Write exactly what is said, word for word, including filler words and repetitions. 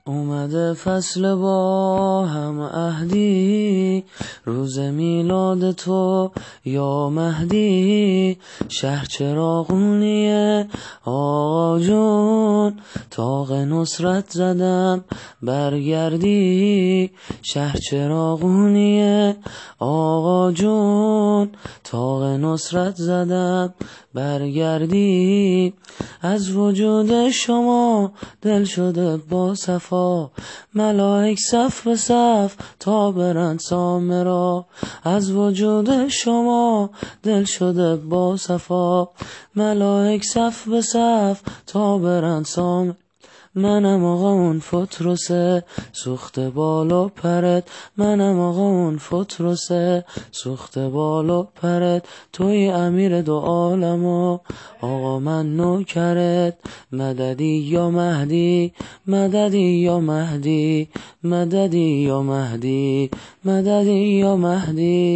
اومده فصل با هم عهدی، روز میلاد تو یا مهدی. شهر چراغونیه آقا جون، طاق نصرت زدم برگردی. شهر چراغونیه آقا جون، طاق نصرت زدم برگردی. از وجود شما دل شده با صفا، ملائک صف به صف تا برند سامرا. از وجود شما دل شده با صفا، ملائک صف به صف تا برند سامرا. منم آقا اون فتروسه سوخت بالا پرت، منم آقا اون فتروسه سوخت بالا پرت. توی امیر دو عالم آقا من نوکرت. مددی یا مهدی، مددی یا مهدی، مددی یا مهدی، مددی یا مهدی.